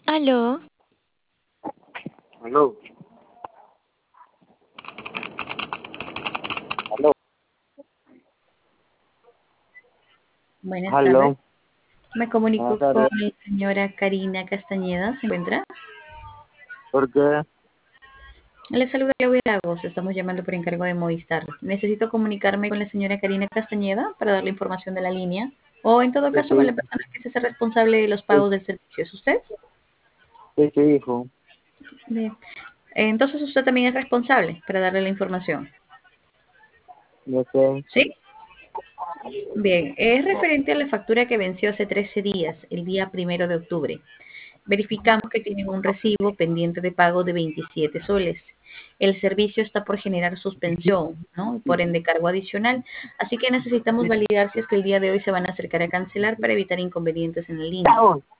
Aló, Aló, aló, buenas tardes. aló. Me Buenas comunico con tardes. la señora Karina Castañeda. ¿Se encuentra? ¿Por qué? Le saluda Claudia Lagos. Estamos llamando por encargo de Movistar. Necesito comunicarme con la señora Karina Castañeda para darle información de la línea. O en todo ¿Qué caso te con la dijo? persona que se hace responsable de los ¿Qué, pagos del servicio. ¿Es usted? qué te dijo? Bien. Entonces usted también es responsable para darle la información. No sé. ¿Sí? Bien. Es referente a la factura que venció hace 13 días, el día 1 de octubre. Verificamos que tienen un recibo pendiente de pago de 27 soles. El servicio está por generar suspensión, ¿no? Por ende cargo adicional. Así que necesitamos validar si es que el día de hoy se van a acercar a cancelar para evitar inconvenientes en la línea.